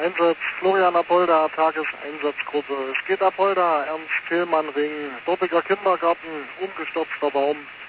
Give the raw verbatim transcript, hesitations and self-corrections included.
Einsatz Florian Apolda, Tageseinsatzgruppe. Es geht Apolda, Ernst Thälmann Ring, dortiger Kindergarten, umgestopfter Baum.